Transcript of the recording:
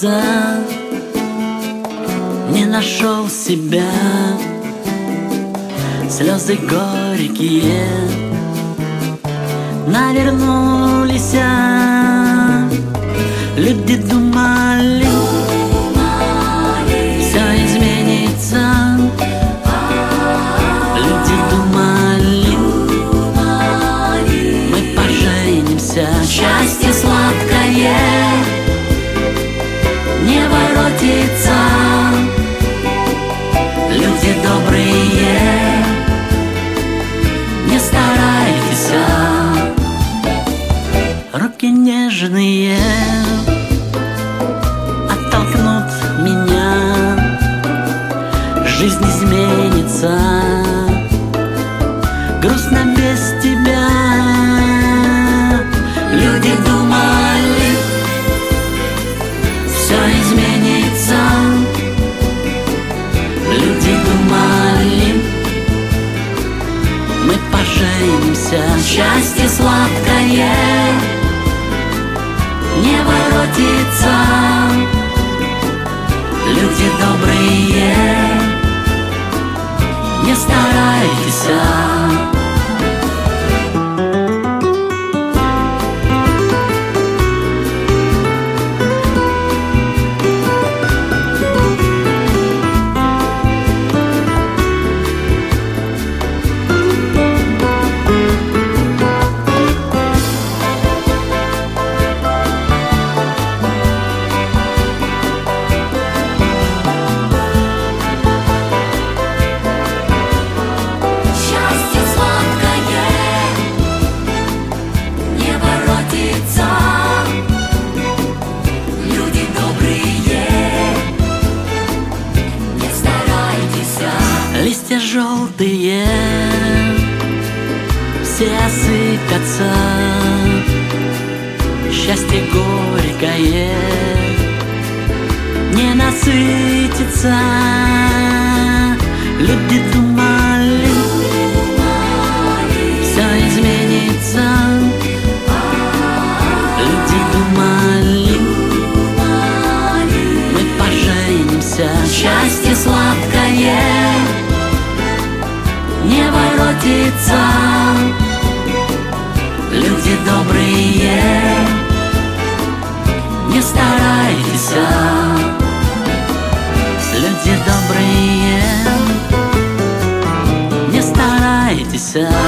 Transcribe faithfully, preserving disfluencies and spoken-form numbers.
изменится, не нашел себя, слезы горькие навернулись. Люди думали, все изменится. Люди думали, мы поженимся. Счастье сладкое не воротится. Люди добрые, не старайтесь. Руки нежные оттолкнут меня. Жизнь изменится, грустно без тебя. Люди думали, все изменится. Люди думали, мы поженимся. Счастье сладкое не воротится. Люди добрые, не старайтесь. Листья желтые все осыпятся. Счастье горькое не насытится. Люди думали, все изменится. Люди думали, мы поженимся. Счастье сладкое не воротится. Люди добрые, не старайтесь. Люди добрые, не старайтесь.